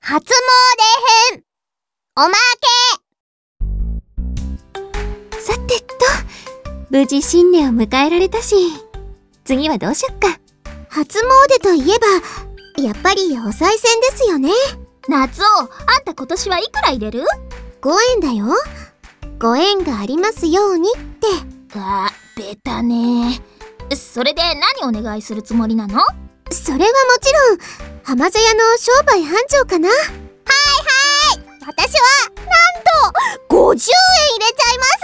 初詣編おまけ。 さてと、無事新年を迎えられたし、次はどうしよっか。 初詣といえばやっぱりお賽銭ですよね。 夏男、あんた今年はいくら入れる ？5円だよ。ご縁がありますようにって。 ベタね。それで何お願いするつもりなの？ それはもちろん浜茶屋の商売繁盛かな。はい、私はなんと50円入れちゃいます。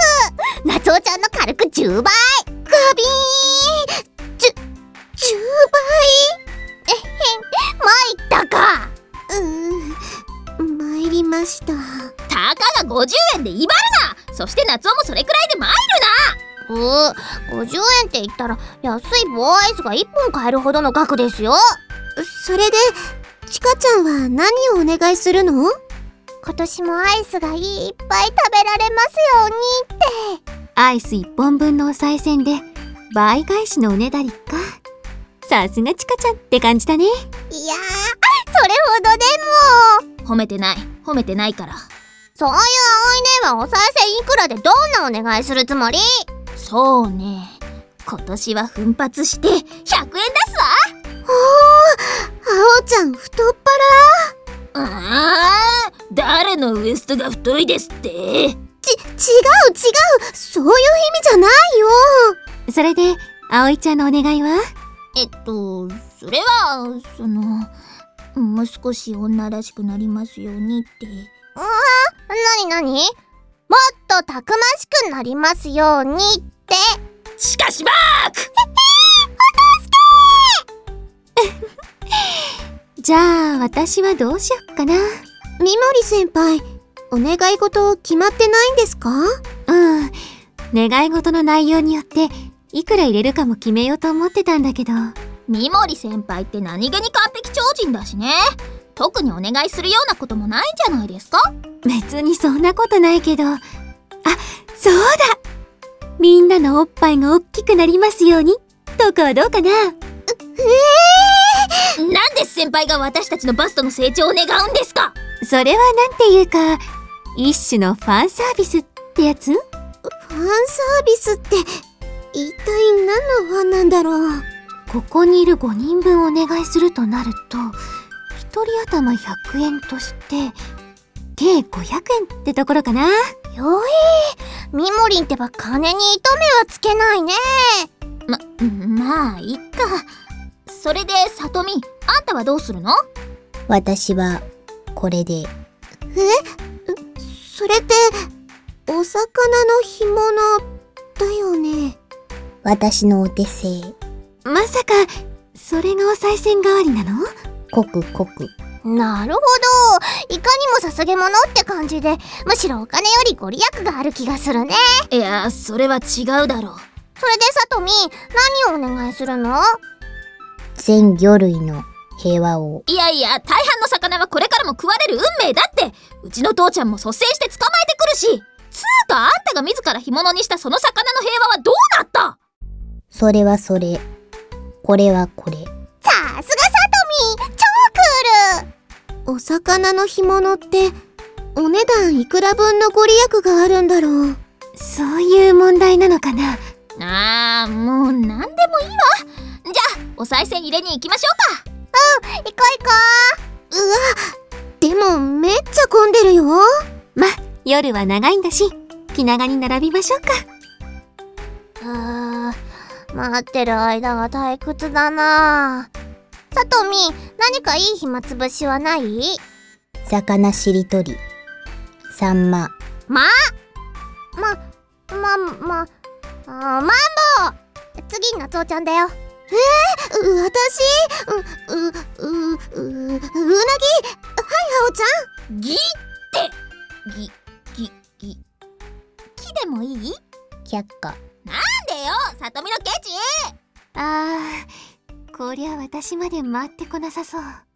夏男ちゃんの軽く10倍。ガビーン。10倍。参ったか。参りました。 たかが50円で威張るな。そして夏男もそれくらいで参るな。 50円って言ったら安い棒アイスが1本買えるほどの額ですよ。それでちかちゃんは何をお願いするの？今年もアイスがいっぱい食べられますようにって。 アイス1本分のお賽銭で倍返しのおねだりか。さすがちかちゃんって感じだね。 いやー、それほどでも。 褒めてないから。 そういう葵姉はお賽銭いくらでどんなお願いするつもり？ そうね、今年は奮発して100円出すわ。 あおちゃん太っ腹。誰のウエストが太いですって？ 違う、そういう意味じゃないよ。 それで葵ちゃんのお願いは？ それはもう少し女らしくなりますようにって。 なにもっとたくましくなりますようにって。 しかしバークじゃあ私はどうしよっかな。 みもり先輩、お願い事決まってないんですか？ 願い事の内容によっていくら入れるかも決めようと思ってたんだけど。 三森先輩って何気に完璧超人だしね。特にお願いするようなこともないんじゃないですか？ 別にそんなことないけど。そうだ、みんなのおっぱいが大きくなりますようにとかはどうかな。 なんで先輩が私たちのバストの成長を願うんですか？ それはなんていうか、一種のファンサービスってやつ？ ファンサービスって一体何のファンなんだろう。 ここにいる5人分お願いするとなると、1人頭100円として計500円ってところかな。 みもりんってば金に糸目はつけないね。 まあいっか。それでさとみ、あんたはどうするの？ 私はこれで。 それってお魚の干物だよね。 私のお手製。 まさかそれがお賽銭代わりなの？ 濃く濃く。 なるほど、いかにも捧げ物って感じで、むしろお金よりご利益がある気がするね。 いや、それは違うだろう。 それでさとみ、何をお願いするの？ 全魚類の平和を。 いや、大半の魚はこれからも食われる運命だって。うちの父ちゃんも率先して捕まえてくるし。つうか、あんたが自ら干物にしたその魚の平和はどうなった？ それはそれ、これはこれ。 さすがさとみ、超クール。お魚の干物ってお値段いくら分のご利益があるんだろう。 そういう問題なのかな。 もう何でもいいわ。じゃあお賽銭入れに行きましょうか。 行こう。うわ、でもめっちゃ混んでるよ。 夜は長いんだし、気長に並びましょうか。 待ってる間が退屈だな。さとみ、何かいい暇つぶしはない？ 魚しりとり。サンマンボウ。 次夏男ちゃんだよ。私？うなぎ。はい、あおちゃん。 ギってギでもいい？ 却下。 なんでよ、さとみのケチ。 こりゃ私まで回ってこなさそう。